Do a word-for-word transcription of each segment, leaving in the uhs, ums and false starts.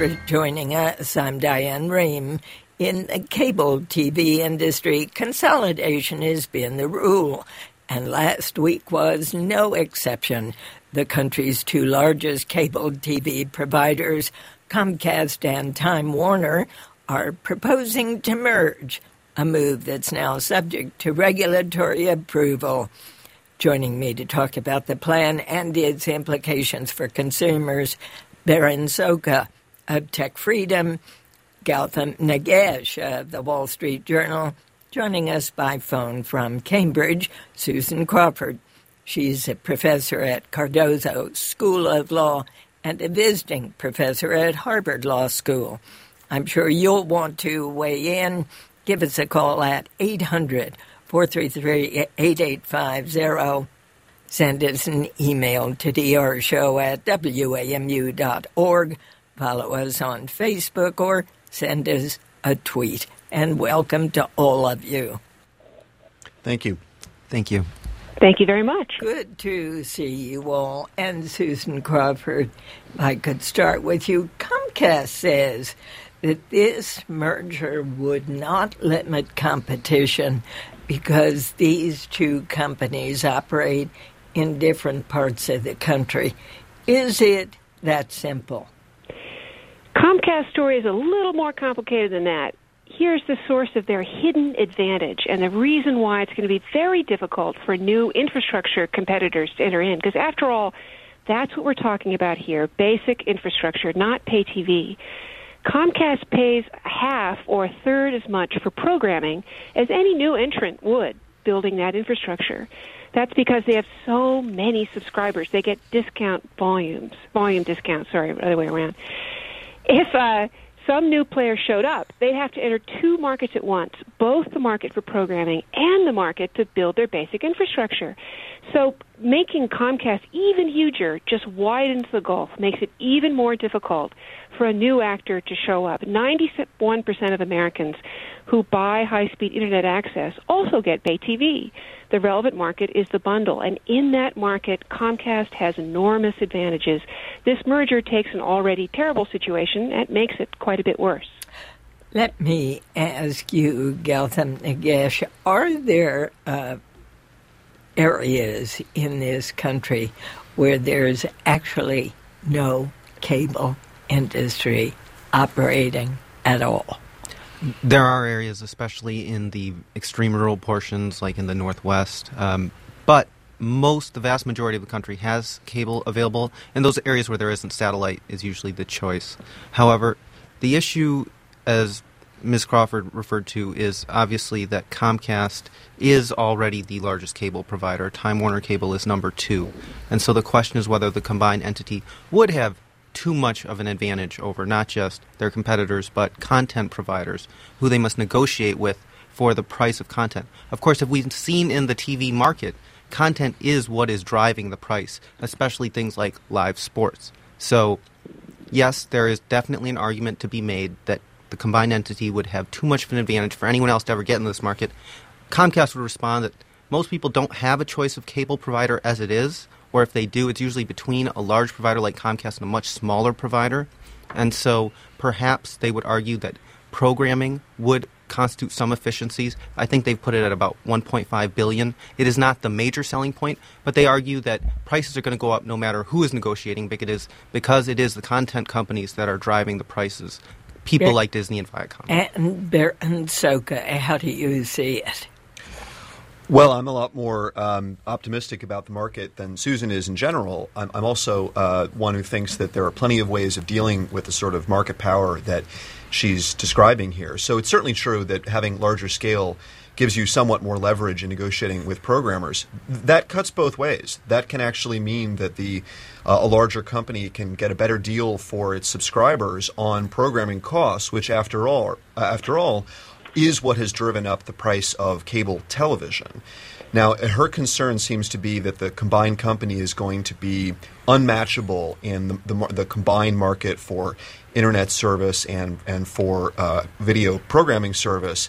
joining us. I'm Diane Rehm. In the cable T V industry, consolidation has been the rule, and last week was no exception. The country's two largest cable T V providers, Comcast and Time Warner, are proposing to merge, a move that's now subject to regulatory approval. Joining me to talk about the plan and its implications for consumers, Berin Szoka of Tech Freedom, Gautam Nagesh of the Wall Street Journal. Joining us by phone from Cambridge, Susan Crawford. She's a professor at Cardozo School of Law and a visiting professor at Harvard Law School. I'm sure you'll want to weigh in. Give us a call at eight hundred, four three three, eight eight five zero. Send us an email to d r show at w a m u dot org. Follow us on Facebook or send us a tweet. And welcome to all of you. Thank you. Thank you. Thank you very much. Good to see you all. And Susan Crawford, if I could start with you. Comcast says that this merger would not limit competition because these two companies operate in different parts of the country. Is it that simple? Comcast's story is a little more complicated than that. Here's the source of their hidden advantage and the reason why it's going to be very difficult for new infrastructure competitors to enter in. Because after all, that's what we're talking about here, basic infrastructure, not pay T V. Comcast pays half or a third as much for programming as any new entrant would building that infrastructure. That's because they have so many subscribers. They get discount volumes, volume discounts, sorry, other way around. If uh, some new player showed up, they'd have to enter two markets at once, both the market for programming and the market to build their basic infrastructure. So making Comcast even huger just widens the gulf, makes it even more difficult for a new actor to show up. ninety-one percent of Americans who buy high-speed Internet access also get pay T V. The relevant market is the bundle, and in that market, Comcast has enormous advantages. This merger takes an already terrible situation and makes it quite a bit worse. Let me ask you, Gautam Nagesh, are there uh, areas in this country where there's actually no cable industry operating at all? There are areas, especially in the extreme rural portions, like in the Northwest, um, but most, the vast majority of the country has cable available, and those areas where there isn't satellite is usually the choice. However, the issue, as Miz Crawford referred to, is obviously that Comcast is already the largest cable provider. Time Warner Cable is number two. And so the question is whether the combined entity would have too much of an advantage over not just their competitors, but content providers who they must negotiate with for the price of content. Of course, if we've seen in the T V market, content is what is driving the price, especially things like live sports. So, yes, there is definitely an argument to be made that the combined entity would have too much of an advantage for anyone else to ever get in this market. Comcast would respond that most people don't have a choice of cable provider as it is, or if they do, it's usually between a large provider like Comcast and a much smaller provider. And so perhaps they would argue that programming would constitute some efficiencies. I think they've put it at about one point five billion dollars. It is not the major selling point, but they argue that prices are going to go up no matter who is negotiating because because it is the content companies that are driving the prices, people Ber- like Disney and Viacom. And Berin Szoka, how do you see it? Well, I'm a lot more um, optimistic about the market than Susan is in general. I'm, I'm also uh, one who thinks that there are plenty of ways of dealing with the sort of market power that she's describing here. So it's certainly true that having larger scale gives you somewhat more leverage in negotiating with programmers. That cuts both ways. That can actually mean that the uh, a larger company can get a better deal for its subscribers on programming costs, which after all, uh, after all, is what has driven up the price of cable television. Now, her concern seems to be that the combined company is going to be unmatchable in the, the, the combined market for Internet service and, and for uh, video programming service.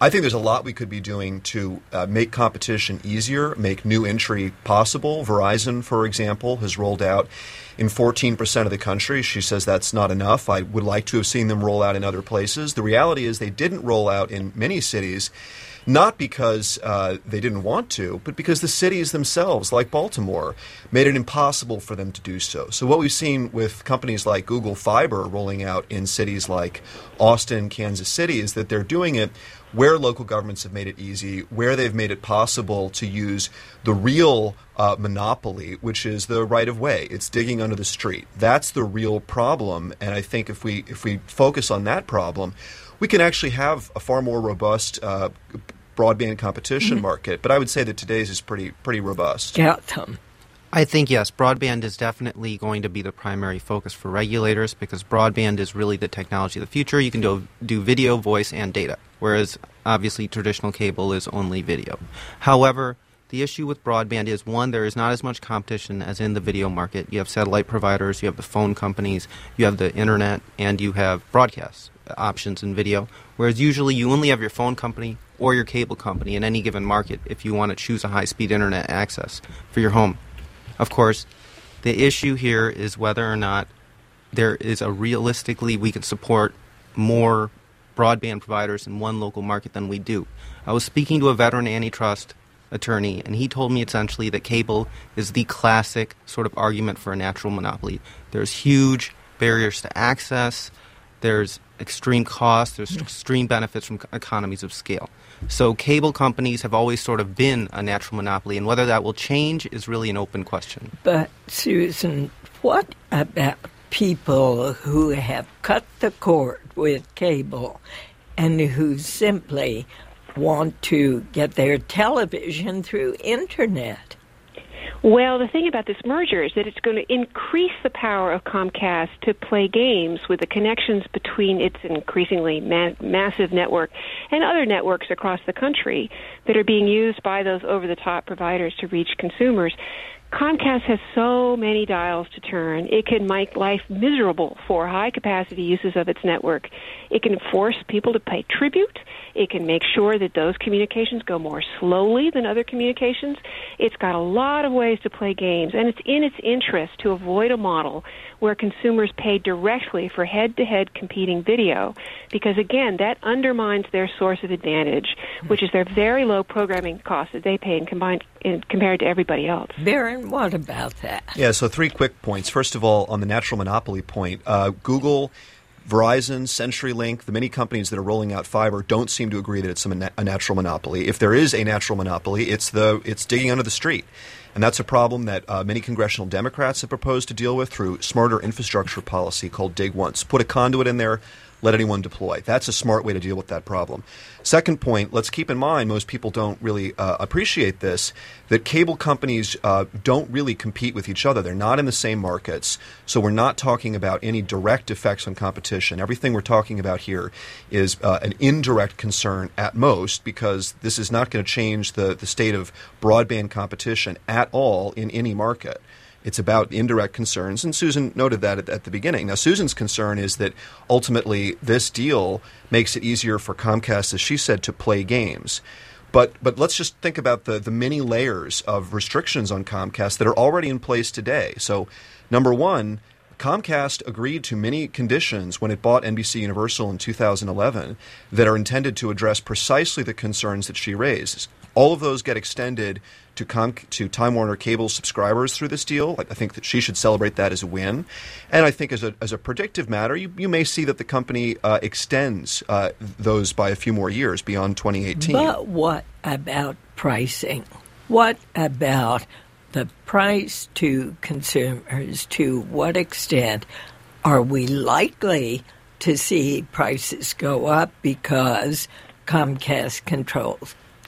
I think there's a lot we could be doing to uh, make competition easier, make new entry possible. Verizon, for example, has rolled out in fourteen percent of the country. She says that's not enough. I would like to have seen them roll out in other places. The reality is they didn't roll out in many cities, not because uh, they didn't want to, but because the cities themselves, like Baltimore, made it impossible for them to do so. So what we've seen with companies like Google Fiber rolling out in cities like Austin, Kansas City, is that they're doing it where local governments have made it easy, where they've made it possible to use the real uh, monopoly, which is the right-of-way. It's digging under the street. That's the real problem, and I think if we if we focus on that problem, we can actually have a far more robust uh, broadband competition mm-hmm. market. But I would say that today's is pretty pretty robust. Yeah, Tom. I think, yes, broadband is definitely going to be the primary focus for regulators because broadband is really the technology of the future. You can do, do video, voice, and data, whereas obviously traditional cable is only video. However, the issue with broadband is, one, there is not as much competition as in the video market. You have satellite providers, you have the phone companies, you have the internet, and you have broadcast options in video, whereas usually you only have your phone company or your cable company in any given market if you want to choose a high-speed internet access for your home. Of course, the issue here is whether or not there is a realistically we can support more broadband providers in one local market than we do. I was speaking to a veteran antitrust attorney, and he told me essentially that cable is the classic sort of argument for a natural monopoly. There's huge barriers to access, there's extreme costs, there's extreme benefits from economies of scale. So cable companies have always sort of been a natural monopoly, and whether that will change is really an open question. But, Susan, what about people who have cut the cord with cable and who simply want to get their television through internet? Well, the thing about this merger is that it's going to increase the power of Comcast to play games with the connections between its increasingly ma- massive network and other networks across the country that are being used by those over-the-top providers to reach consumers. Comcast has so many dials to turn, it can make life miserable for high-capacity uses of its network. It can force people to pay tribute. It can make sure that those communications go more slowly than other communications. It's got a lot of ways to play games, and it's in its interest to avoid a model where consumers pay directly for head-to-head competing video, because, again, that undermines their source of advantage, which is their very low programming costs that they pay in combined, in, compared to everybody else. Baron, what about that? Yeah, so three quick points. First of all, on the natural monopoly point, uh, Google, Verizon, CenturyLink, the many companies that are rolling out fiber don't seem to agree that it's a, a natural monopoly. If there is a natural monopoly, it's the it's digging under the street. And that's a problem that uh, many congressional Democrats have proposed to deal with through smarter infrastructure policy called Dig Once. Put a conduit in there, let anyone deploy. That's a smart way to deal with that problem. Second point, let's keep in mind, most people don't really uh, appreciate this, that cable companies uh, don't really compete with each other. They're not in the same markets, so we're not talking about any direct effects on competition. Everything we're talking about here is uh, an indirect concern at most, because this is not going to change the, the state of broadband competition at all in any market. It's about indirect concerns, and Susan noted that at, at the beginning. Now, Susan's concern is that ultimately this deal makes it easier for Comcast, as she said, to play games. But but let's just think about the, the many layers of restrictions on Comcast that are already in place today. So, number one, Comcast agreed to many conditions when it bought N B C Universal in two thousand eleven that are intended to address precisely the concerns that she raised. All of those get extended to Com- to Time Warner Cable subscribers through this deal. I think that she should celebrate that as a win. And I think as a as a predictive matter, you, you may see that the company uh, extends uh, those by a few more years beyond twenty eighteen. But what about pricing? What about the price to consumers? To what extent are we likely to see prices go up because Comcast controls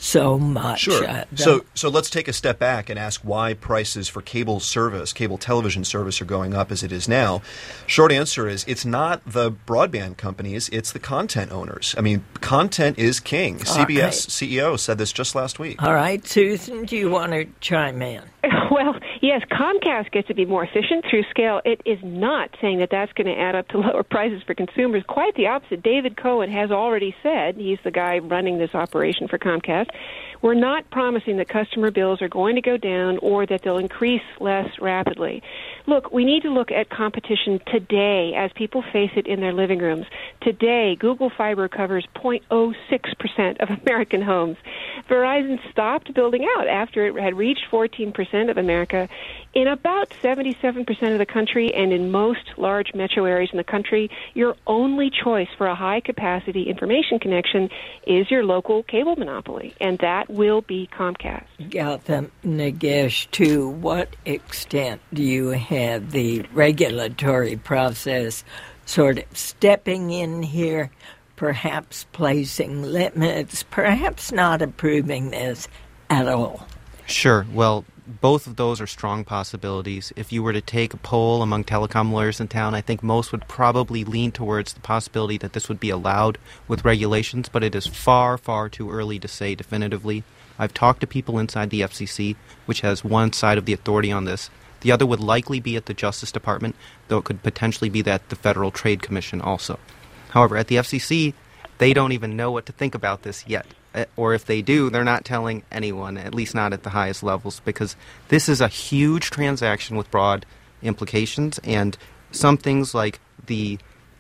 so much. Sure. Uh, the, so, so let's take a step back and ask why prices for cable service, cable television service, are going up as it is now. Short answer is it's not the broadband companies; it's the content owners. I mean, content is king. All C B S right. C E O said this just last week. All right, Susan, do you want to chime in? Well, yes, Comcast gets to be more efficient through scale. It is not saying that that's going to add up to lower prices for consumers. Quite the opposite. David Cohen has already said, he's the guy running this operation for Comcast, we're not promising that customer bills are going to go down or that they'll increase less rapidly. Look, we need to look at competition today as people face it in their living rooms. Today, Google Fiber covers zero point zero six percent of American homes. Verizon stopped building out after it had reached fourteen percent of America. In about seventy-seven percent of the country and in most large metro areas in the country, your only choice for a high-capacity information connection is your local cable monopoly, and that will be Comcast. Gautam Nagesh, to what extent do you have the regulatory process sort of stepping in here, perhaps placing limits, perhaps not approving this at all? Sure. Well, both of those are strong possibilities. If you were to take a poll among telecom lawyers in town, I think most would probably lean towards the possibility that this would be allowed with regulations, but it is far, far too early to say definitively. I've talked to people inside the F C C, which has one side of the authority on this. The other would likely be at the Justice Department, though it could potentially be at the Federal Trade Commission also. However, at the F C C, they don't even know what to think about this yet. Or if they do, they're not telling anyone, at least not at the highest levels, because this is a huge transaction with broad implications, and some things like the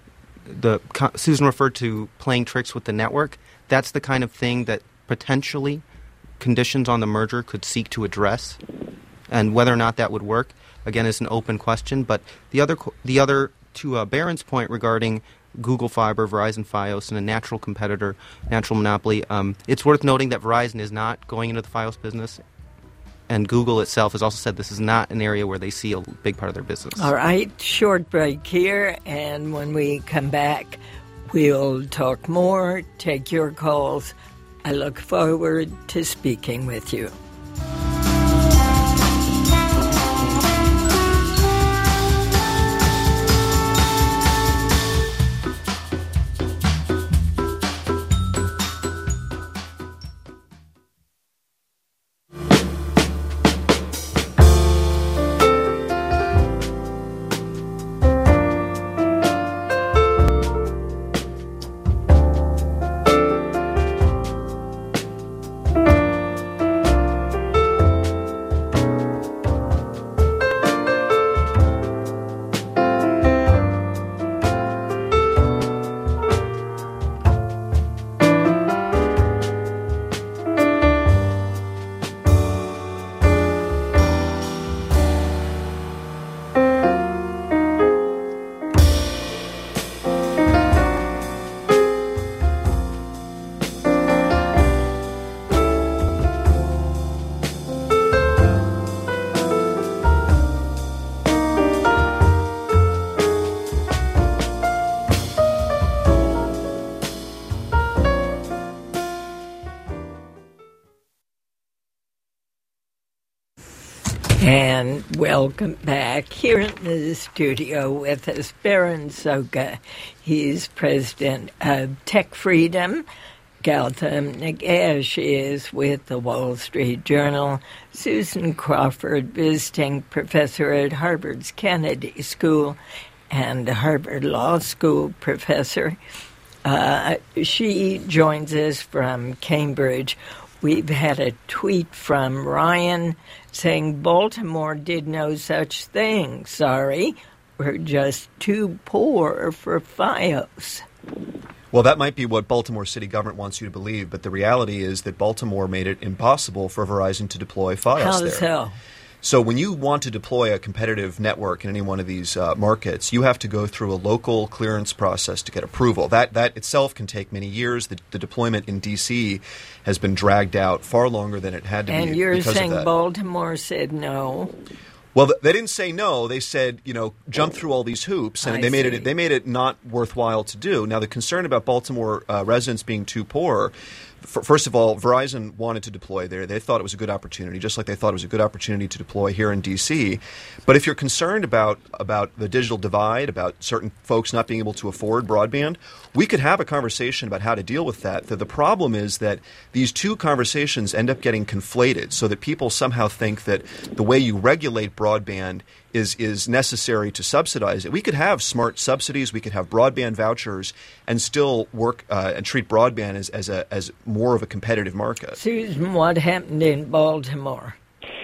the Susan referred to playing tricks with the network. That's the kind of thing that potentially conditions on the merger could seek to address, and whether or not that would work, again, is an open question. But the other the other to uh, Barron's point regarding Google Fiber, Verizon Fios, and a natural competitor, natural monopoly. Um, it's worth noting that Verizon is not going into the Fios business, and Google itself has also said this is not an area where they see a big part of their business. All right, short break here, and when we come back, we'll talk more, take your calls. I look forward to speaking with you. And welcome back. Here in the studio with us, Baron Soka. He's president of Tech Freedom. Gautam Nagesh is with the Wall Street Journal. Susan Crawford, visiting professor at Harvard's Kennedy School and Harvard Law School professor. Uh, she joins us from Cambridge. We've had a tweet from Ryan saying Baltimore did no such thing. Sorry, we're just too poor for Fios. Well, that might be what Baltimore city government wants you to believe, but the reality is that Baltimore made it impossible for Verizon to deploy Fios How there. so? So when you want to deploy a competitive network in any one of these uh, markets, you have to go through a local clearance process to get approval. That that itself can take many years. The, the deployment in D C has been dragged out far longer than it had to and be. you're because saying of that. Baltimore said no? Well, th- they didn't say no. They said, you know, jump through all these hoops, and I they made see. it. They made it not worthwhile to do. Now, the concern about Baltimore uh, residents being too poor, f- first of all, Verizon wanted to deploy there. They thought it was a good opportunity, just like they thought it was a good opportunity to deploy here in D C. But if you're concerned about, about the digital divide, about certain folks not being able to afford broadband, we could have a conversation about how to deal with that. The, the problem is that these two conversations end up getting conflated so that people somehow think that the way you regulate broadband is is necessary to subsidize it. We could have smart subsidies, we could have broadband vouchers, and still work uh, and treat broadband as, as a as more of a competitive market. Susan, what happened in Baltimore?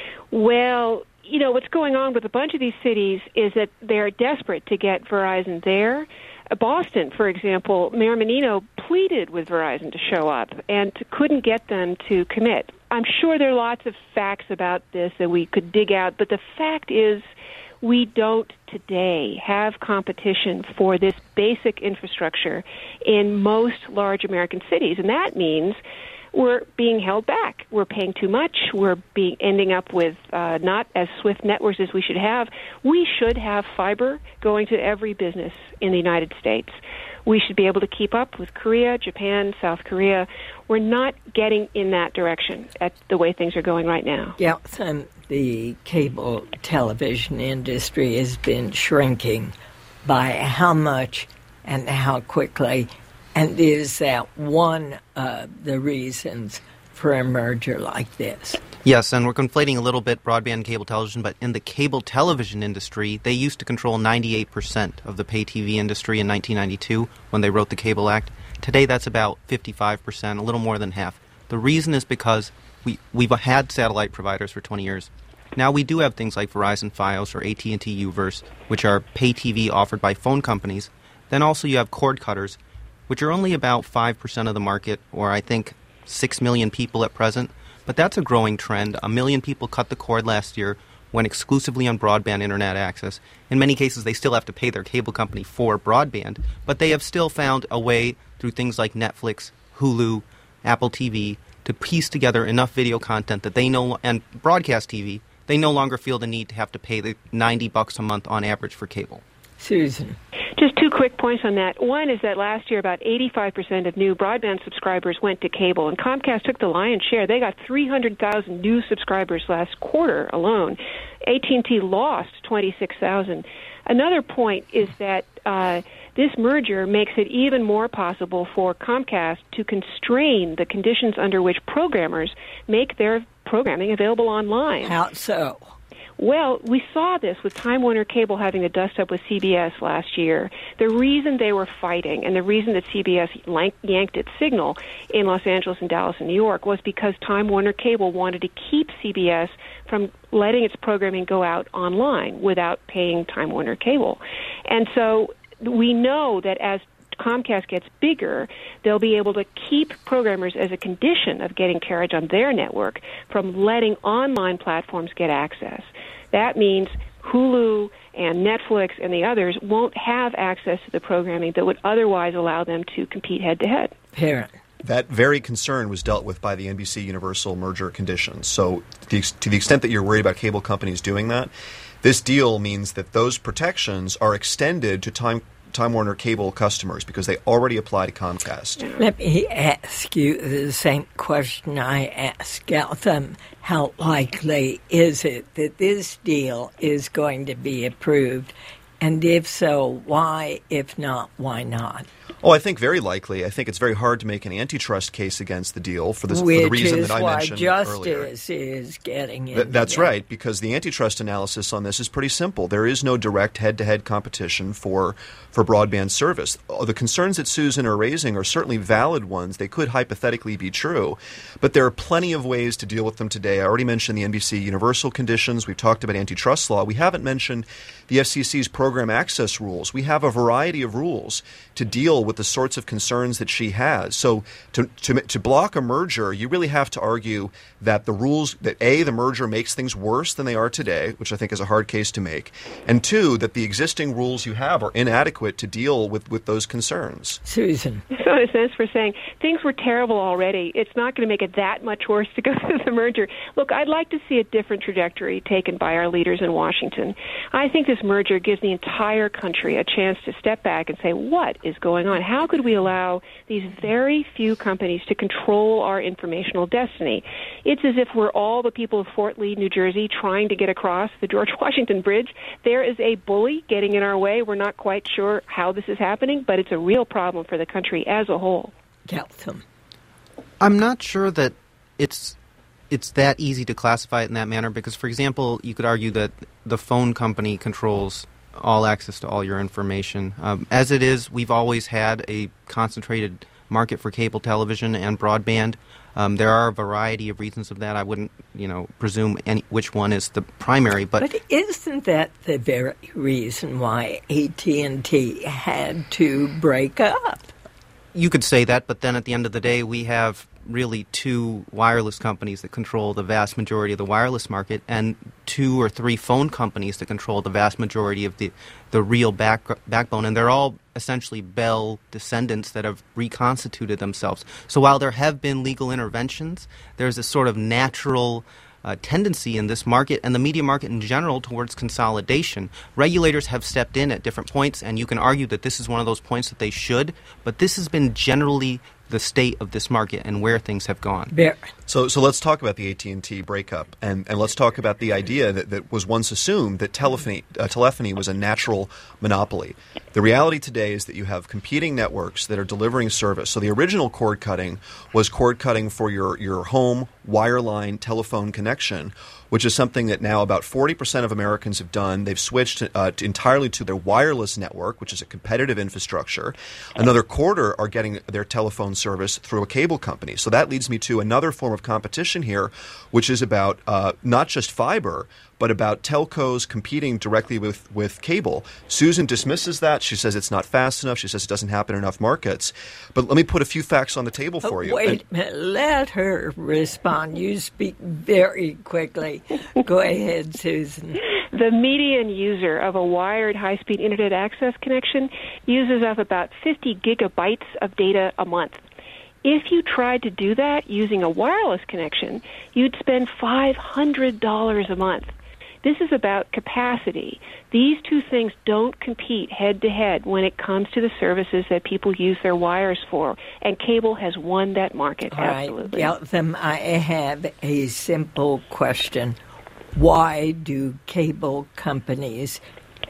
Well, you know, what's going on with a bunch of these cities is that they're desperate to get Verizon there. Uh, Boston, for example, Mayor Menino pleaded with Verizon to show up and couldn't get them to commit. I'm sure there are lots of facts about this that we could dig out, but the fact is we don't today have competition for this basic infrastructure in most large American cities, and that means we're being held back. We're paying too much. We're being ending up with uh, not as swift networks as we should have. We should have fiber going to every business in the United States. We should be able to keep up with Korea, Japan, South Korea. We're not getting in that direction at the way things are going right now. Yeah, um, the cable television industry has been shrinking. By how much and how quickly? And is that one of the reasons for a merger like this? Yes, and we're conflating a little bit broadband and cable television, but in the cable television industry, they used to control ninety-eight percent of the pay T V industry in nineteen ninety-two when they wrote the Cable Act. Today, that's about fifty-five percent, a little more than half. The reason is because we, we've had satellite providers for twenty years. Now we do have things like Verizon Fios or A T and T Uverse, which are pay T V offered by phone companies. Then also you have cord cutters, which are only about five percent of the market, or I think six million people at present. But that's a growing trend. A million people cut the cord last year, went exclusively on broadband internet access. In many cases, they still have to pay their cable company for broadband, but they have still found a way through things like Netflix, Hulu, Apple T V to piece together enough video content that they know, and broadcast T V, they no longer feel the need to have to pay the ninety bucks a month on average for cable. Susan. Just two quick points on that. One is that last year about eighty-five percent of new broadband subscribers went to cable, and Comcast took the lion's share. They got three hundred thousand new subscribers last quarter alone. A T and T lost twenty-six thousand. Another point is that uh, this merger makes it even more possible for Comcast to constrain the conditions under which programmers make their programming available online. How so? Well, we saw this with Time Warner Cable having a dust-up with C B S last year. The reason they were fighting and the reason that C B S yanked its signal in Los Angeles and Dallas and New York was because Time Warner Cable wanted to keep C B S from letting its programming go out online without paying Time Warner Cable. And so we know that as Comcast gets bigger, they'll be able to keep programmers as a condition of getting carriage on their network from letting online platforms get access. That means Hulu and Netflix and the others won't have access to the programming that would otherwise allow them to compete head-to-head. Parent. That very concern was dealt with by the N B C Universal merger conditions. So to the, to the extent that you're worried about cable companies doing that, this deal means that those protections are extended to Time Time Warner Cable customers because they already apply to Comcast. Let me ask you the same question I asked Gautam. How likely is it that this deal is going to be approved? And if so, why? If not, why not? Oh, I think very likely. I think it's very hard to make an antitrust case against the deal for, this, for the reason that I mentioned earlier. Which is why justice is getting in. Th- that's right, because the antitrust analysis on this is pretty simple. There is no direct head-to-head competition for for broadband service. The concerns that Susan are raising are certainly valid ones. They could hypothetically be true, but there are plenty of ways to deal with them today. I already mentioned the N B C Universal conditions. We've talked about antitrust law. We haven't mentioned the F C C's program access rules. We have a variety of rules to deal with the sorts of concerns that she has. So to, to to block a merger, you really have to argue that the rules, that A, the merger makes things worse than they are today, which I think is a hard case to make, and two, that the existing rules you have are inadequate to deal with, with those concerns. Susan. So in a sense for saying things were terrible already, it's not going to make it that much worse to go through the merger. Look, I'd like to see a different trajectory taken by our leaders in Washington. I think this merger gives the entire country a chance to step back and say, what is going on? How could we allow these very few companies to control our informational destiny? It's as if we're all the people of Fort Lee, New Jersey, trying to get across the George Washington Bridge. There is a bully getting in our way. We're not quite sure how this is happening, but it's a real problem for the country as a whole. Geltham. I'm not sure that it's it's that easy to classify it in that manner because, for example, you could argue that the phone company controls all access to all your information. Um, as it is, we've always had a concentrated market for cable television and broadband. Um, there are a variety of reasons of that. I wouldn't, you know, presume any which one is the primary, but but isn't that the very reason why A T and T had to break up? You could say that, but then at the end of the day, we have really two wireless companies that control the vast majority of the wireless market and two or three phone companies that control the vast majority of the, the real back, backbone. And they're all essentially Bell descendants that have reconstituted themselves. So while there have been legal interventions, there's a sort of natural Uh, tendency in this market and the media market in general towards consolidation. Regulators have stepped in at different points, and you can argue that this is one of those points that they should, but this has been generally the state of this market and where things have gone. There. So, so let's talk about the A T and T breakup, and, and let's talk about the idea that, that was once assumed that telephony, uh, telephony was a natural monopoly. The reality today is that you have competing networks that are delivering service. So the original cord cutting was cord cutting for your, your home wireline telephone connection, which is something that now about forty percent of Americans have done. They've switched uh, to entirely to their wireless network, which is a competitive infrastructure. Another quarter are getting their telephone service through a cable company. So that leads me to another form of competition here, which is about uh, not just fiber, but about telcos competing directly with, with cable. Susan dismisses that. She says it's not fast enough. She says it doesn't happen in enough markets. But let me put a few facts on the table for oh, you. Wait and, a minute. Let her respond. You speak very quickly. Go ahead, Susan. The median user of a wired high-speed internet access connection uses up about fifty gigabytes of data a month. If you tried to do that using a wireless connection, you'd spend five hundred dollars a month. This is about capacity. These two things don't compete head-to-head when it comes to the services that people use their wires for, and cable has won that market. All Absolutely. right, Geltham, I have a simple question. Why do cable companies,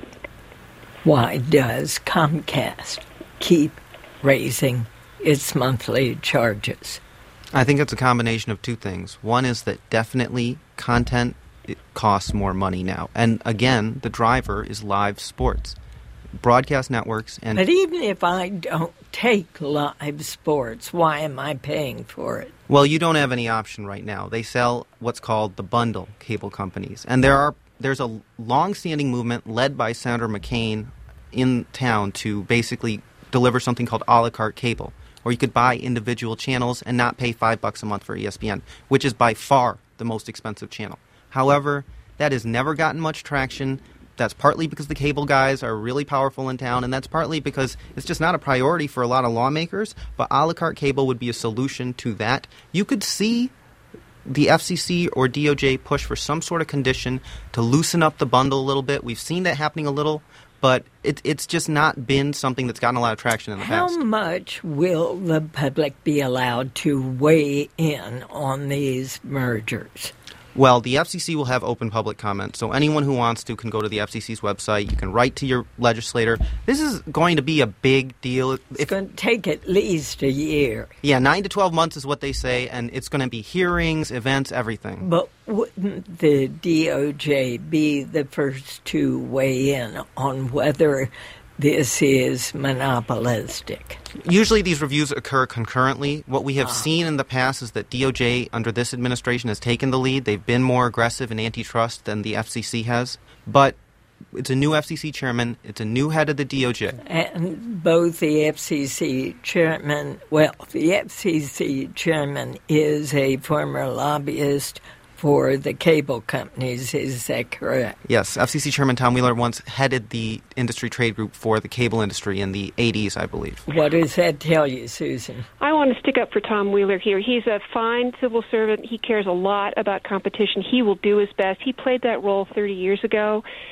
why does Comcast keep raising its monthly charges? I think it's a combination of two things. One is that definitely content it costs more money now. And again, the driver is live sports. Broadcast networks and... But even if I don't take live sports, why am I paying for it? Well, you don't have any option right now. They sell what's called the bundle, cable companies. And there are there's a long-standing movement led by Senator McCain in town to basically deliver something called a la carte cable, where you could buy individual channels and not pay five bucks a month for E S P N, which is by far the most expensive channel. However, that has never gotten much traction. That's partly because the cable guys are really powerful in town, and that's partly because it's just not a priority for a lot of lawmakers, but a la carte cable would be a solution to that. You could see the F C C or D O J push for some sort of condition to loosen up the bundle a little bit. We've seen that happening a little, but it, it's just not been something that's gotten a lot of traction in the How past. How much will the public be allowed to weigh in on these mergers? Well, the F C C will have open public comment, so anyone who wants to can go to the F C C's website. You can write to your legislator. This is going to be a big deal. It's if, going to take at least a year. Yeah, nine to twelve months is what they say, and it's going to be hearings, events, everything. But wouldn't the D O J be the first to weigh in on whether this is monopolistic? Usually these reviews occur concurrently. What we have ah. seen in the past is that D O J, under this administration, has taken the lead. They've been more aggressive in antitrust than the F C C has. But it's a new F C C chairman. It's a new head of the D O J. And both the F C C chairman, well, the F C C chairman is a former lobbyist for the cable companies. Is that correct? Yes. F C C Chairman Tom Wheeler once headed the industry trade group for the cable industry in the eighties, I believe. What does that tell you, Susan? I want to stick up for Tom Wheeler here. He's a fine civil servant. He cares a lot about competition. He will do his best. He played that role thirty years ago.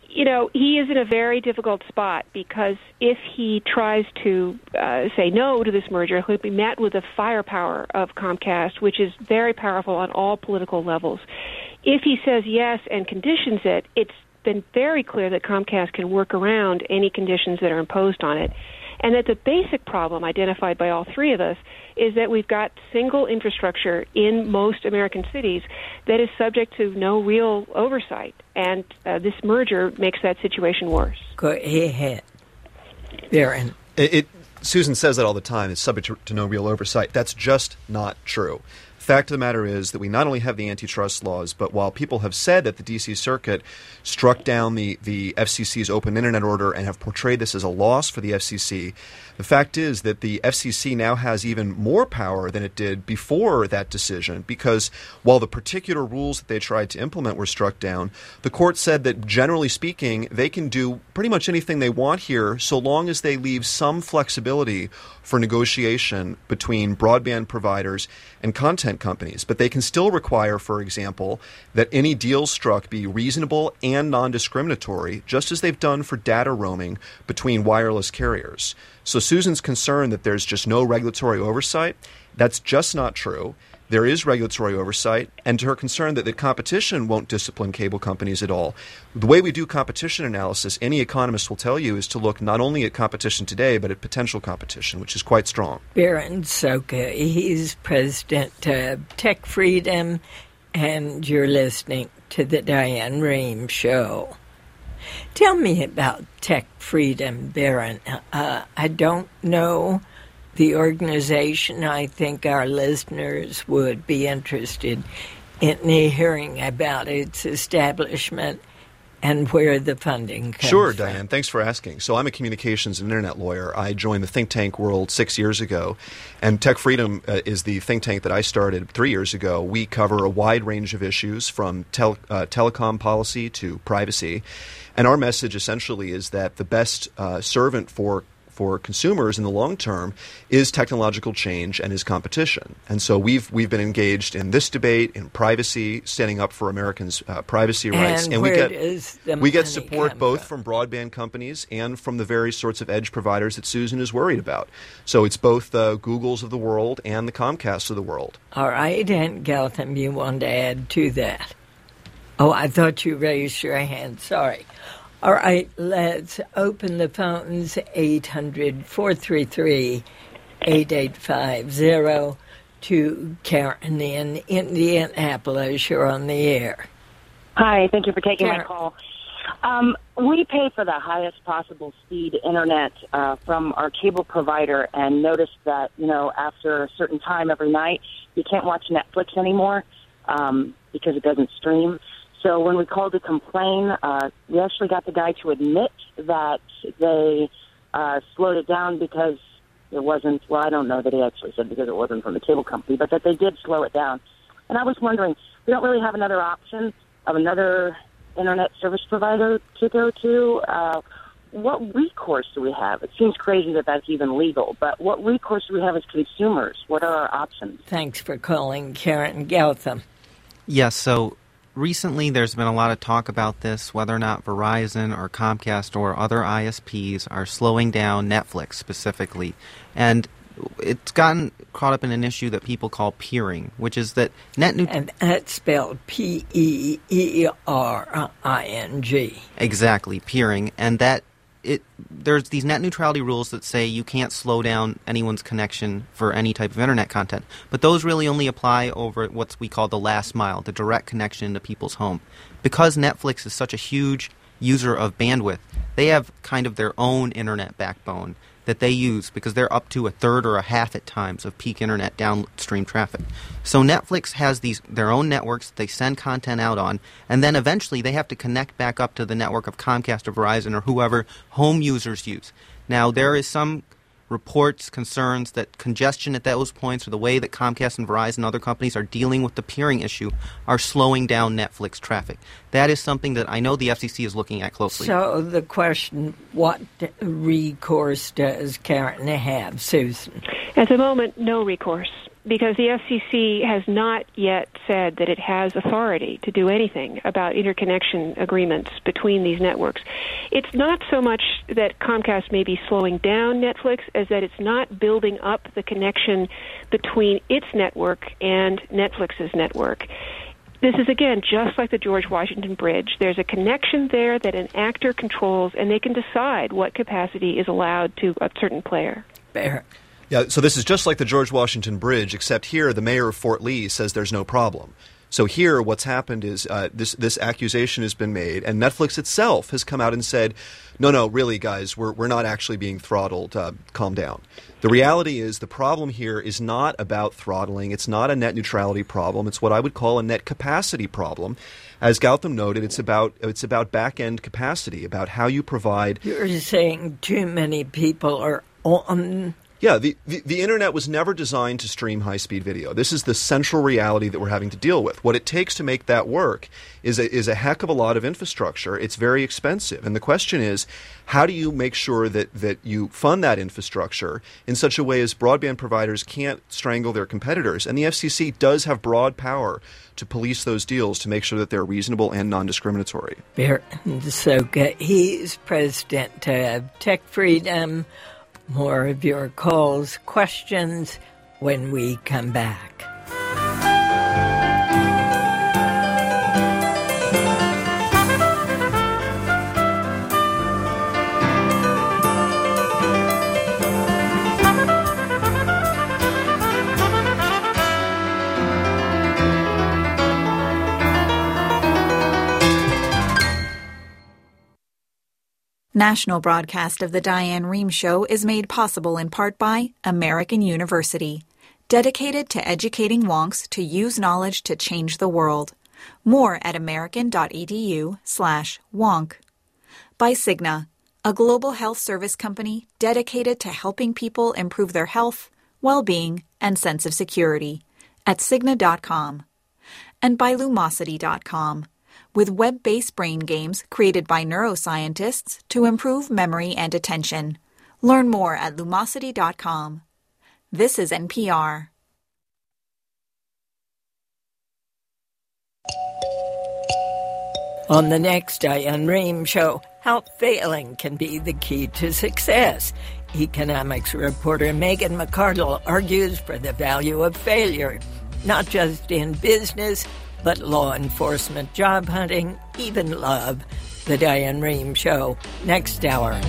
you know, he is in a very difficult spot because if he tries to uh, say no to this merger, he'll be met with the firepower of Comcast, which is very powerful on all political levels. If he says yes and conditions it, it's been very clear that Comcast can work around any conditions that are imposed on it. And that the basic problem identified by all three of us is that we've got single infrastructure in most American cities that is subject to no real oversight. And uh, this merger makes that situation worse. Go ahead, Baron. It, it, Susan says that all the time. It's subject to, to no real oversight. That's just not true. Fact of the matter is that we not only have the antitrust laws, but while people have said that the D C Circuit struck down the, the F C C's open internet order and have portrayed this as a loss for the F C C, the fact is that the F C C now has even more power than it did before that decision, because while the particular rules that they tried to implement were struck down, the court said that generally speaking, they can do pretty much anything they want here so long as they leave some flexibility for negotiation between broadband providers and content companies. But they can still require, for example, that any deals struck be reasonable and non-discriminatory, just as they've done for data roaming between wireless carriers. So Susan's concern that there's just no regulatory oversight, that's just not true. There is regulatory oversight, and to her concern that the competition won't discipline cable companies at all, the way we do competition analysis, any economist will tell you, is to look not only at competition today, but at potential competition, which is quite strong. Baron Szoka, he's president of Tech Freedom, and you're listening to the Diane Rehm Show. Tell me about Tech Freedom, Baron. Uh, I don't know the organization. I think our listeners would be interested in hearing about its establishment and where the funding comes Sure, from. Diane. Thanks for asking. So I'm a communications and internet lawyer. I joined the think tank world six years ago, and Tech Freedom uh, is the think tank that I started three years ago. We cover a wide range of issues from tel- uh, telecom policy to privacy, and our message essentially is that the best uh, servant for for consumers in the long term is technological change and is competition. And so we've we've been engaged in this debate, in privacy, standing up for Americans' uh, privacy rights. And, and where we get does the we get money support come both from? from broadband companies and from the various sorts of edge providers that Susan is worried about. So it's both the Googles of the world and the Comcasts of the world. All right, and Gautam, you want to add to that? Oh, I thought you raised your hand. Sorry. All right, let's open the phones, eight hundred, four three three, eight eight five zero, to Karen in Indianapolis. You're on the air. Hi, thank you for taking Karen. my call. Um, we pay for the highest possible speed internet uh, from our cable provider and noticed that, you know, after a certain time every night, you can't watch Netflix anymore um, because it doesn't stream. So when we called to complain, uh, we actually got the guy to admit that they uh, slowed it down because it wasn't, well, I don't know that he actually said because it wasn't from the cable company, but that they did slow it down. And I was wondering, we don't really have another option of another internet service provider to go to. Uh, what recourse do we have? It seems crazy that that's even legal, but what recourse do we have as consumers? What are our options? Thanks for calling, Karen. Gautam. Yes, so recently there's been a lot of talk about this, whether or not Verizon or Comcast or other I S Ps are slowing down Netflix specifically. And it's gotten caught up in an issue that people call peering, which is that net neut- And that's spelled P E E R I N G. Exactly, peering. And that it there's these net neutrality rules that say you can't slow down anyone's connection for any type of internet content. But those really only apply over what we call the last mile, the direct connection into people's home. Because Netflix is such a huge user of bandwidth, they have kind of their own internet backbone that they use because they're up to a third or a half at times of peak internet downstream traffic. So Netflix has these their own networks that they send content out on, and then eventually they have to connect back up to the network of Comcast or Verizon or whoever home users use. Now, there is some reports, concerns that congestion at those points or the way that Comcast and Verizon and other companies are dealing with the peering issue are slowing down Netflix traffic. That is something that I know the F C C is looking at closely. So the question, what recourse does Karen have, Susan? At the moment, no recourse. because the F C C has not yet said that it has authority to do anything about interconnection agreements between these networks. It's not so much that Comcast may be slowing down Netflix as that it's not building up the connection between its network and Netflix's network. This is, again, just like the George Washington Bridge. There's a connection there that an actor controls, and they can decide what capacity is allowed to a certain player. Fair. Yeah, so this is just like the George Washington Bridge, except here the mayor of Fort Lee says there's no problem. So here what's happened is uh, this this accusation has been made, and Netflix itself has come out and said, no, no, really, guys, we're we're not actually being throttled. Uh, calm down. The reality is the problem here is not about throttling. It's not a net neutrality problem. It's what I would call a net capacity problem. As Gautam noted, it's about it's about back-end capacity, about how you provide... You're saying too many people are on... Yeah, the, the, the internet was never designed to stream high-speed video. This is the central reality that we're having to deal with. What it takes to make that work is a, is a heck of a lot of infrastructure. It's very expensive. And the question is, how do you make sure that, that you fund that infrastructure in such a way as broadband providers can't strangle their competitors? And the F C C does have broad power to police those deals to make sure that they're reasonable and non-discriminatory. Bear Soka, he's president of Tech Freedom. More of your calls, questions when we come back. National broadcast of the Diane Rehm Show is made possible in part by American University, dedicated to educating wonks to use knowledge to change the world. More at american.edu slash wonk. By Cigna, a global health service company dedicated to helping people improve their health, well-being, and sense of security at Cigna dot com. And by Lumosity dot com, with web-based brain games created by neuroscientists to improve memory and attention. Learn more at Lumosity dot com. This is N P R. On the next Diane Rehm Show, how failing can be the key to success. Economics reporter Megan McArdle argues for the value of failure, not just in business, but law enforcement, job hunting, even love. The Diane Rehm Show, next hour.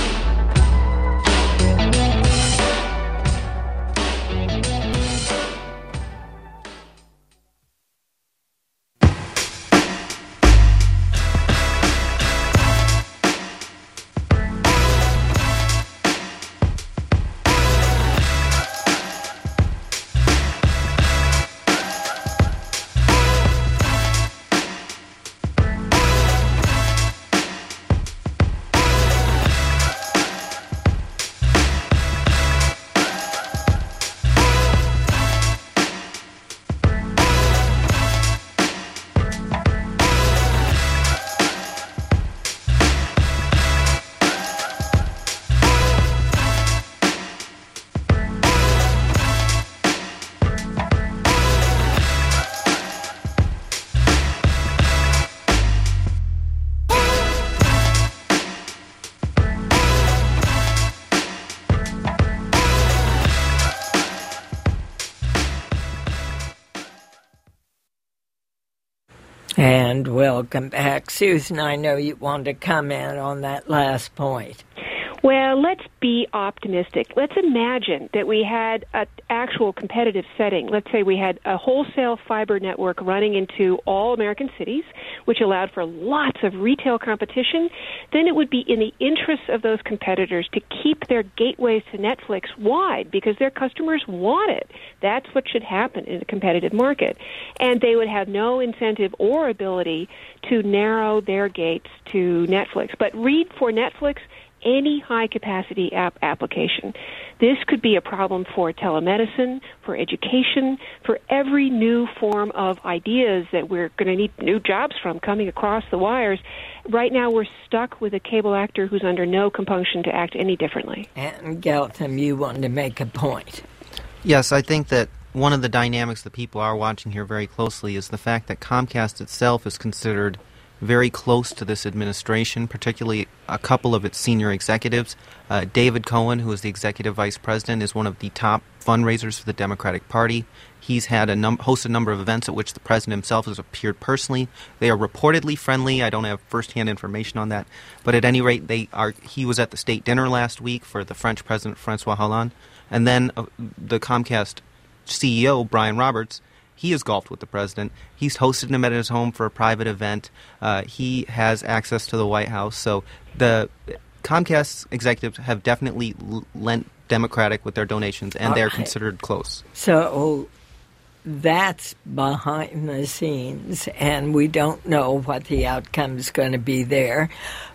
And welcome back. Susan, I know you want to comment on that last point. Well, let's be optimistic. Let's imagine that we had an actual competitive setting. Let's say we had a wholesale fiber network running into all American cities, which allowed for lots of retail competition. Then it would be in the interests of those competitors to keep their gateways to Netflix wide because their customers want it. That's what should happen in a competitive market. And they would have no incentive or ability to narrow their gates to Netflix. But read for Netflix any high-capacity app application. This could be a problem for telemedicine, for education, for every new form of ideas that we're going to need new jobs from coming across the wires. Right now we're stuck with a cable actor who's under no compunction to act any differently. And Gautam, you wanted to make a point. Yes, I think that one of the dynamics that people are watching here very closely is the fact that Comcast itself is considered very close to this administration, particularly a couple of its senior executives. Uh, David Cohen, who is the executive vice president, is one of the top fundraisers for the Democratic Party. He's had a num- hosted a number of events at which the president himself has appeared personally. They are reportedly friendly. I don't have firsthand information on that, but at any rate, they are. He was at the state dinner last week for the French president, Francois Hollande, and then uh, the Comcast C E O, Brian Roberts. He has golfed with the president. He's hosted him at his home for a private event. Uh, he has access to the White House. So the Comcast executives have definitely l- lent Democratic with their donations, and they're considered close. So that's behind the scenes, and we don't know what the outcome is going to be there.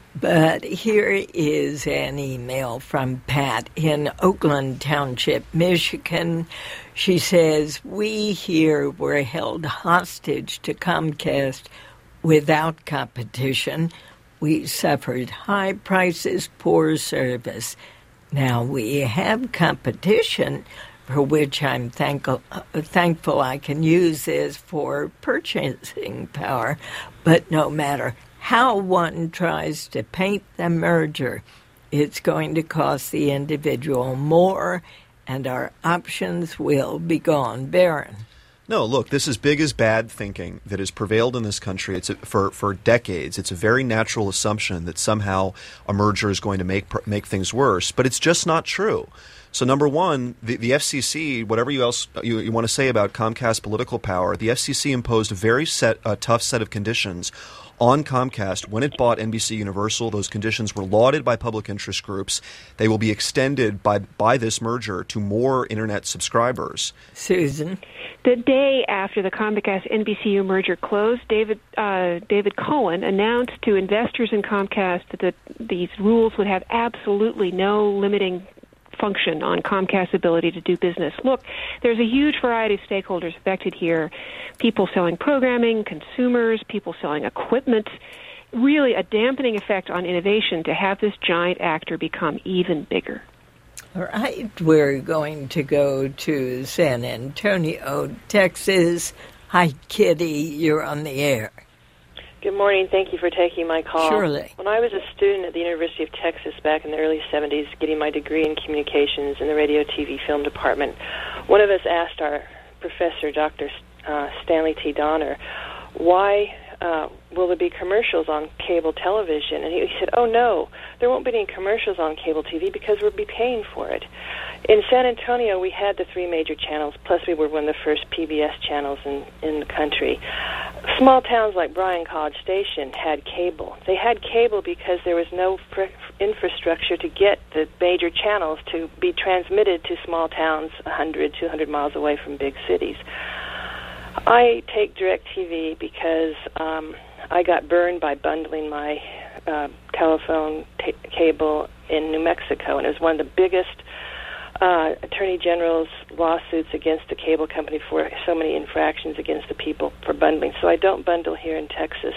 But here is an email from Pat in Oakland Township, Michigan. She says, we here were held hostage to Comcast without competition. We suffered high prices, poor service. Now we have competition, for which I'm thankful, uh, thankful I can use this for purchasing power. But no matter how one tries to paint the merger, it's going to cost the individual more, and our options will be gone barren. No, look, this is big as bad thinking that has prevailed in this country. It's a, for for decades. It's a very natural assumption that somehow a merger is going to make make things worse, but it's just not true. So number one, the, the F C C, whatever you else you, you want to say about Comcast political power, the F C C imposed a very set, uh, tough set of conditions on Comcast when it bought N B C Universal. Those conditions were lauded by public interest groups. They will be extended by by this merger to more Internet subscribers. Susan? The day after the Comcast N B C U merger closed, David uh, David Cohen announced to investors in Comcast that the, these rules would have absolutely no limiting function on Comcast's ability to do business. Look, there's a huge variety of stakeholders affected here. People selling programming, consumers, people selling equipment. Really a dampening effect on innovation to have this giant actor become even bigger. All right, we're going to go to San Antonio, Texas. Hi, Kitty, you're on the air. Good morning. Thank you for taking my call. Surely. When I was a student at the University of Texas back in the early seventies, getting my degree in communications in the radio, T V, film department, one of us asked our professor, Doctor Uh, Stanley T. Donner, why uh, will there be commercials on cable television? And he, he said, oh, no, there won't be any commercials on cable T V because we'll be paying for it. In San Antonio, we had the three major channels, plus we were one of the first P B S channels in, in the country. Small towns like Bryan College Station had cable. They had cable because there was no fr- infrastructure to get the major channels to be transmitted to small towns one hundred, two hundred miles away from big cities. I take DirecTV because um, I got burned by bundling my uh, telephone t- cable in New Mexico, and it was one of the biggest uh, Attorney General's lawsuits against the cable company for so many infractions against the people for bundling. So I don't bundle here in Texas.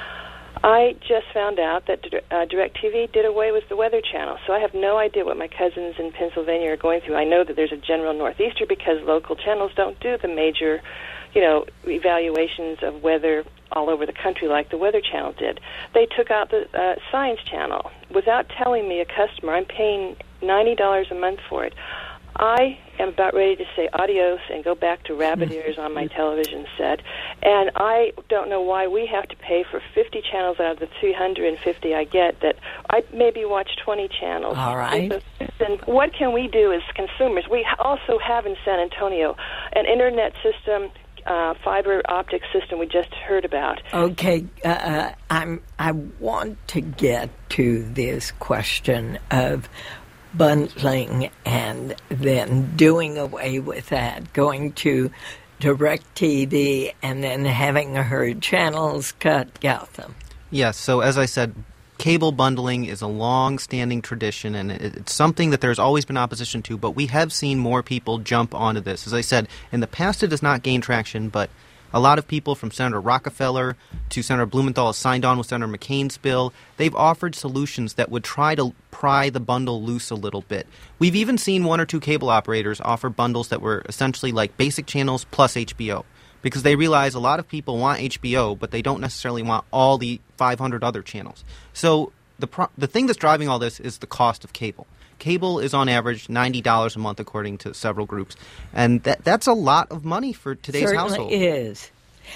I just found out that uh, DirecTV did away with the Weather Channel, so I have no idea what my cousins in Pennsylvania are going through. I know that there's a general northeaster because local channels don't do the major, you know, evaluations of weather all over the country like the Weather Channel did. They took out the uh, Science Channel without telling me, a customer. I'm paying ninety dollars a month for it. I am about ready to say adios and go back to rabbit ears on my television set, and I don't know why we have to pay for fifty channels out of the three hundred fifty I get, that I maybe watch twenty channels. All right. Then what can we do as consumers? We also have in San Antonio an internet system, uh, fiber optic system we just heard about. Okay, uh, I'm. I want to get to this question of bundling and then doing away with that, going to DirecTV and then having her channels cut. Gotham. Yes, so as I said, cable bundling is a long-standing tradition, and it's something that there's always been opposition to, but we have seen more people jump onto this. As I said, in the past it has not gained traction, but A lot of people from Senator Rockefeller to Senator Blumenthal have signed on with Senator McCain's bill. They've offered solutions that would try to pry the bundle loose a little bit. We've even seen one or two cable operators offer bundles that were essentially like basic channels plus H B O, because they realize a lot of people want H B O, but they don't necessarily want all the five hundred other channels. So the pro- the thing that's driving all this is the cost of cable. Cable is on average ninety dollars a month, according to several groups. And that that's a lot of money for today's Certainly household. is.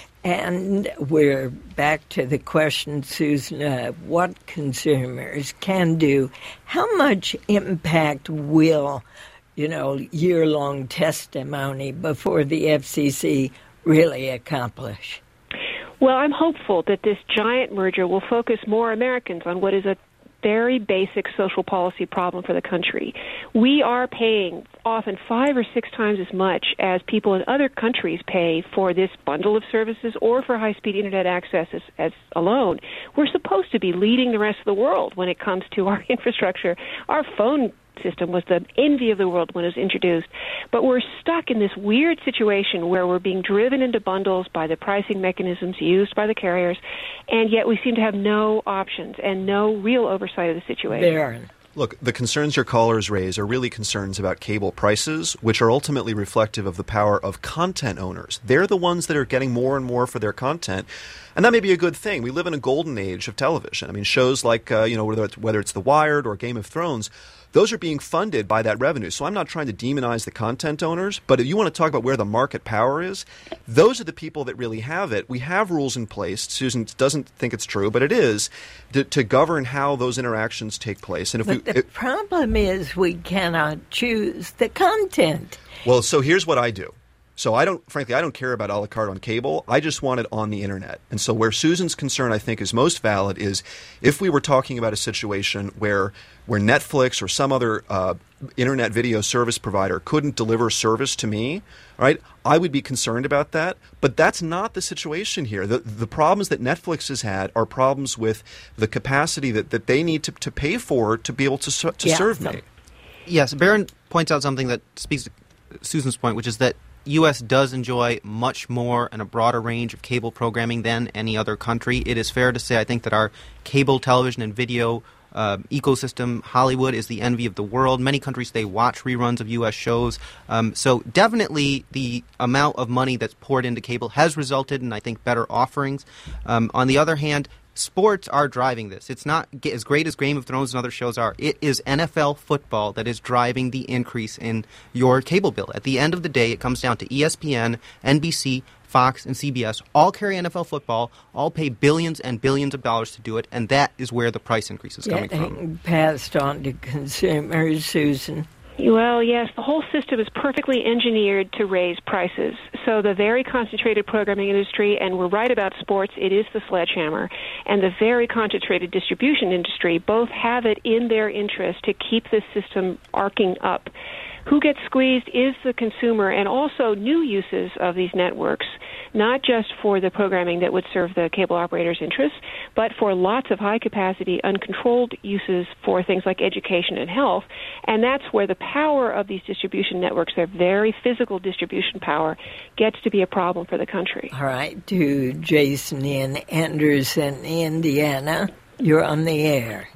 And we're back to the question, Susan, uh, what consumers can do. How much impact will, you know, year-long testimony before the F C C really accomplish? Well, I'm hopeful that this giant merger will focus more Americans on what is a very basic social policy problem for the country. We are paying often five or six times as much as people in other countries pay for this bundle of services or for high-speed Internet access as, as alone. We're supposed to be leading the rest of the world when it comes to our infrastructure. Our phone system was the envy of the world when it was introduced. But we're stuck in this weird situation where we're being driven into bundles by the pricing mechanisms used by the carriers, and yet we seem to have no options and no real oversight of the situation. Baron. Look, the concerns your callers raise are really concerns about cable prices, which are ultimately reflective of the power of content owners. They're the ones that are getting more and more for their content. And that may be a good thing. We live in a golden age of television. I mean, shows like, uh, you know, whether it's, whether it's The Wired or Game of Thrones, those are being funded by that revenue. So I'm not trying to demonize the content owners, but if you want to talk about where the market power is, those are the people that really have it. We have rules in place. Susan doesn't think it's true, but it is, to, to govern how those interactions take place. And if but we, the it, problem is we cannot choose the content. Well, so here's what I do. So I don't, frankly, I don't care about a la carte on cable. I just want it on the internet. And so where Susan's concern, I think, is most valid is if we were talking about a situation where where Netflix or some other uh, internet video service provider couldn't deliver service to me, right? I would be concerned about that. But that's not the situation here. The the problems that Netflix has had are problems with the capacity that, that they need to, to pay for to be able to to yeah, serve no. me. Yes, Barron points out something that speaks to Susan's point, which is that U S does enjoy much more and a broader range of cable programming than any other country. It is fair to say, I think, that our cable television and video uh, ecosystem, Hollywood, is the envy of the world. Many countries, they watch reruns of U S shows. Um, so definitely the amount of money that's poured into cable has resulted in, I think, better offerings. Um, on the other hand, sports are driving this. It's not as great as Game of Thrones and other shows are. It is N F L football that is driving the increase in your cable bill. At the end of the day, it comes down to E S P N, N B C, Fox, and C B S. All carry N F L football, all pay billions and billions of dollars to do it, and that is where the price increase is coming Getting from. passed on to consumers, Susan. Well, yes, the whole system is perfectly engineered to raise prices. So the very concentrated programming industry, and we're right about sports, it is the sledgehammer, and the very concentrated distribution industry both have it in their interest to keep this system arcing up. Who gets squeezed is the consumer, and also new uses of these networks, not just for the programming that would serve the cable operator's interests, but for lots of high-capacity, uncontrolled uses for things like education and health. And that's where the power of these distribution networks, their very physical distribution power, gets to be a problem for the country. All right, to Jason in Anderson, Indiana. You're on the air.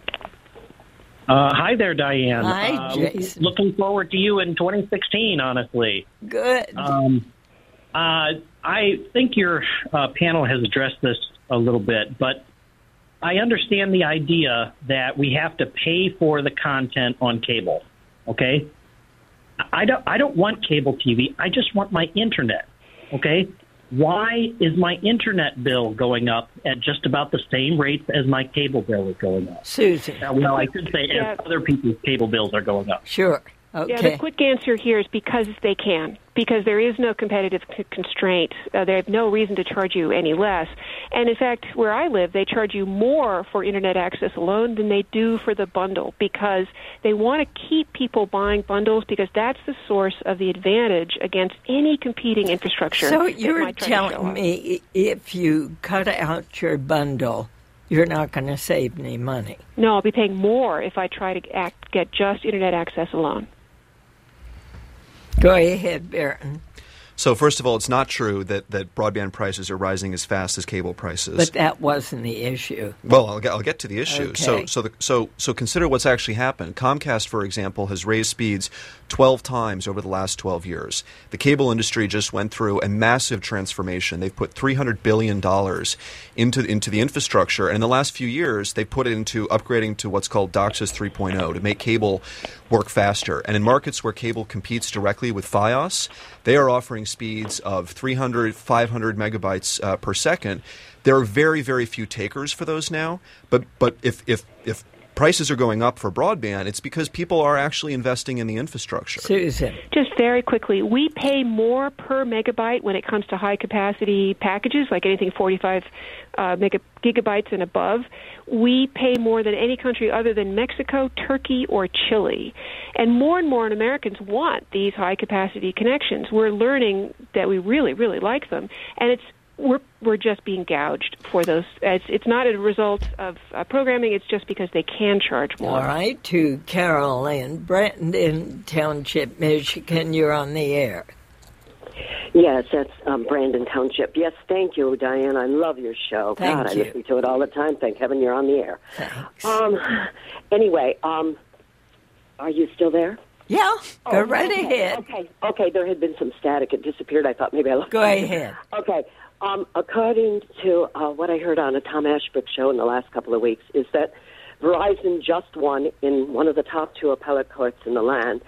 Uh, hi there, Diane. Hi, uh, Jason. Looking forward to you in twenty sixteen, honestly. Good. Um, uh, I think your uh, panel has addressed this a little bit, but I understand the idea that we have to pay for the content on cable, okay? I don't, I don't want cable T V. I just want my internet, okay? Why is my internet bill going up at just about the same rates as my cable bill is going up? Susan. Uh, well, I should say Yeah. as other people's cable bills are going up. Sure. Okay. Yeah, the quick answer here is because they can, because there is no competitive c- constraint. Uh, they have no reason to charge you any less. And in fact, where I live, they charge you more for Internet access alone than they do for the bundle, because they want to keep people buying bundles, because that's the source of the advantage against any competing infrastructure. So that you're might try to show telling up. me if you cut out your bundle, you're not going to save any money. No, I'll be paying more if I try to act, get just Internet access alone. Go ahead, Barron. So first of all, it's not true that, that broadband prices are rising as fast as cable prices. But that wasn't the issue. Well, I'll get, I'll get to the issue. Okay. So so the, so so consider what's actually happened. Comcast, for example, has raised speeds twelve times over the last twelve years. The cable industry just went through a massive transformation. They've put three hundred billion dollars into into the infrastructure, and in the last few years, they've put it into upgrading to what's called DOCSIS three point oh to make cable work faster. And in markets where cable competes directly with Fios, they are offering speeds of three hundred, five hundred megabytes uh, per second. There are very, very few takers for those now. But but if if if prices are going up for broadband, it's because people are actually investing in the infrastructure. Susan. Just very quickly, we pay more per megabyte when it comes to high-capacity packages, like anything forty-five uh, mega- gigabytes and above. We pay more than any country other than Mexico, Turkey, or Chile. And more and more Americans want these high-capacity connections. We're learning that we really, really like them. And it's we're we're just being gouged for those. It's, it's not a result of uh, programming. It's just because they can charge more. All right. To Carol in Brandon Township, Michigan, you're on the air. Yes, that's um, Brandon Township. Yes, thank you, Diane. I love your show. Thank God, you. I listen to it all the time. Thank heaven you're on the air. Thanks. Um, anyway, um, are you still there? Yeah, go Oh, right okay, ahead. Okay, okay. There had been some static. It disappeared. I thought maybe I looked. Go ahead. Okay. Um, according to uh, what I heard on a Tom Ashbrook show in the last couple of weeks, is that Verizon just won in one of the top two appellate courts in the land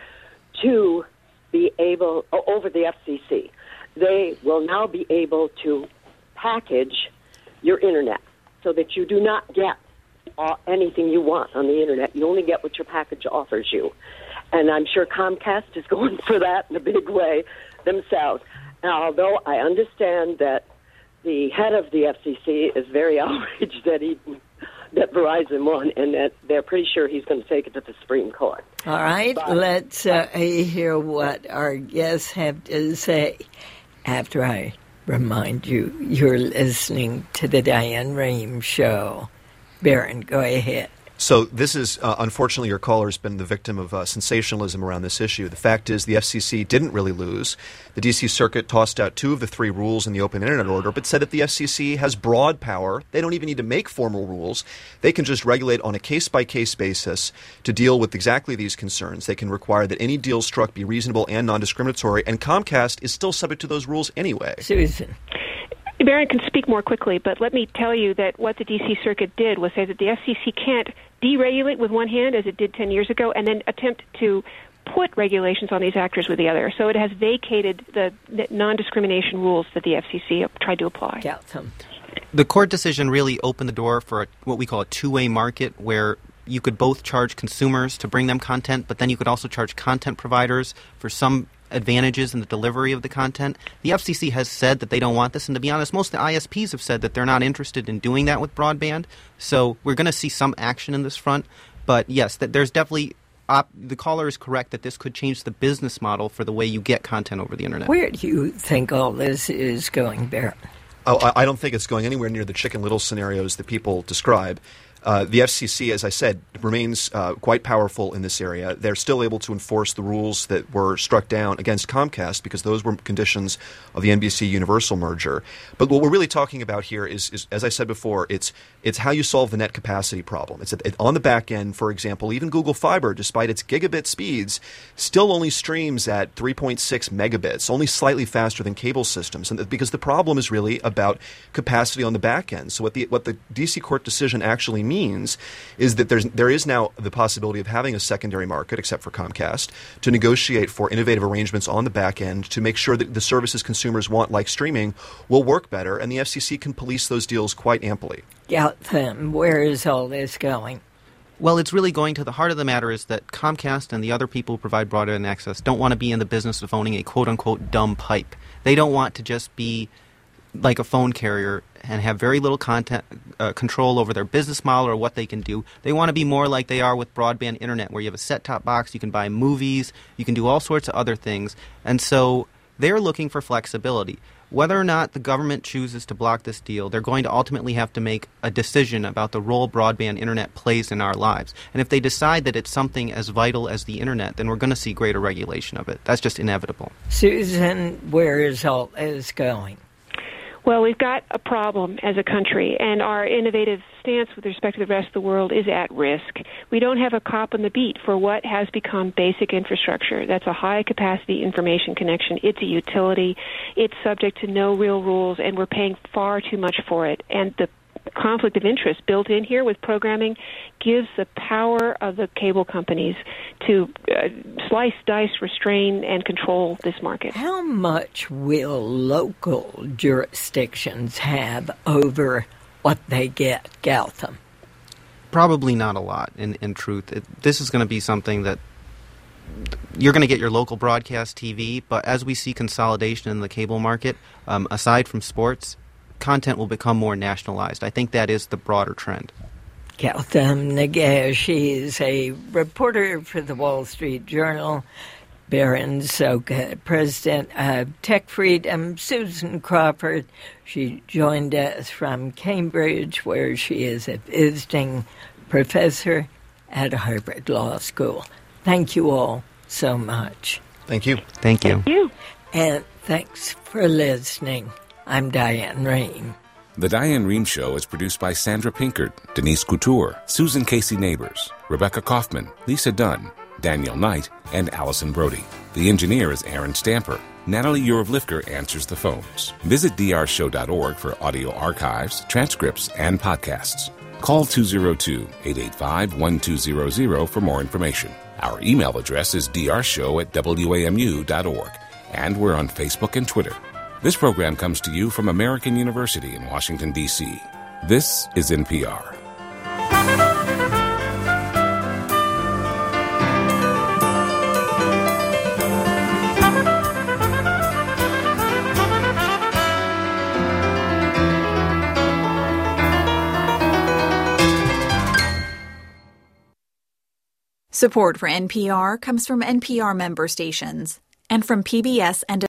to be able, oh, over the F C C. They will now be able to package your Internet so that you do not get uh, anything you want on the Internet. You only get what your package offers you. And I'm sure Comcast is going for that in a big way themselves. Now, although I understand that the head of the F C C is very outraged that he that Verizon won, and that they're pretty sure he's going to take it to the Supreme Court. All right, But- let's uh, hear what our guests have to say after I remind you you're listening to the Diane Rehm Show. Baron, go ahead. So this is, uh, unfortunately, your caller has been the victim of uh, sensationalism around this issue. The fact is the F C C didn't really lose. The D C Circuit tossed out two of the three rules in the Open Internet Order, but said that the F C C has broad power. They don't even need to make formal rules. They can just regulate on a case-by-case basis to deal with exactly these concerns. They can require that any deal struck be reasonable and non-discriminatory, and Comcast is still subject to those rules anyway. Susan. Baron can speak more quickly, but let me tell you that what the D C Circuit did was say that the F C C can't deregulate with one hand, as it did ten years ago, and then attempt to put regulations on these actors with the other. So it has vacated the non-discrimination rules that the F C C tried to apply. Gautam. The court decision really opened the door for a, what we call a two-way market, where you could both charge consumers to bring them content, but then you could also charge content providers for some advantages in the delivery of the content. The F C C has said that they don't want this, and to be honest, most of the I S Ps have said that they're not interested in doing that with broadband. So we're going to see some action in this front. But yes, that there's definitely op- the caller is correct that this could change the business model for the way you get content over the internet. Where do you think all this is going, Baron? Oh, I I don't think it's going anywhere near the Chicken Little scenarios that people describe. Uh, the F C C, as I said, remains uh, quite powerful in this area. They're still able to enforce the rules that were struck down against Comcast because those were conditions of the N B C Universal merger. But what we're really talking about here is, is as I said before, it's it's how you solve the net capacity problem. It's it, on the back end, for example, even Google Fiber, despite its gigabit speeds, still only streams at three point six megabits, only slightly faster than cable systems. And because the problem is really about capacity on the back end. So what the what the D C court decision actually means is that there's there is now the possibility of having a secondary market, except for Comcast, to negotiate for innovative arrangements on the back end to make sure that the services consumers want, like streaming, will work better, and the F C C can police those deals quite amply. Gautam, where is all this going? Well, it's really going to the heart of the matter is that Comcast and the other people who provide broadband access don't want to be in the business of owning a quote-unquote dumb pipe. They don't want to just be like a phone carrier and have very little content uh, control over their business model or what they can do. They want to be more like they are with broadband internet, where you have a set-top box, you can buy movies, you can do all sorts of other things. And so they're looking for flexibility. Whether or not the government chooses to block this deal, they're going to ultimately have to make a decision about the role broadband internet plays in our lives. And if they decide that it's something as vital as the internet, then we're going to see greater regulation of it. That's just inevitable. Susan, where is all this going? Well, we've got a problem as a country, and our innovative stance with respect to the rest of the world is at risk. We don't have a cop on the beat for what has become basic infrastructure. That's a high-capacity information connection. It's a utility. It's subject to no real rules, and we're paying far too much for it. And the conflict of interest built in here with programming gives the power of the cable companies to uh, slice, dice, restrain, and control this market. How much will local jurisdictions have over what they get, Gautam? Probably not a lot, in, in truth. It, this is going to be something that you're going to get your local broadcast T V, but as we see consolidation in the cable market, um, aside from sports, content will become more nationalized. I think that is the broader trend. Gautam Nagesh is a reporter for the Wall Street Journal. Baron Soka, president of Tech Freedom. Susan Crawford, she joined us from Cambridge, where she is a visiting professor at Harvard Law School. Thank you all so much. Thank you. Thank you. Thank you. And thanks for listening. I'm Diane Rehm. The Diane Rehm Show is produced by Sandra Pinkert, Denise Couture, Susan Casey Neighbors, Rebecca Kaufman, Lisa Dunn, Daniel Knight, and Allison Brody. The engineer is Aaron Stamper. Natalie Urevlifker answers the phones. Visit d r show dot org for audio archives, transcripts, and podcasts. Call two oh two, eight eight five, one two zero zero for more information. Our email address is d r show at w a m u dot org, and we're on Facebook and Twitter. This program comes to you from American University in Washington, D C This is N P R. Support for N P R comes from N P R member stations and from P B S and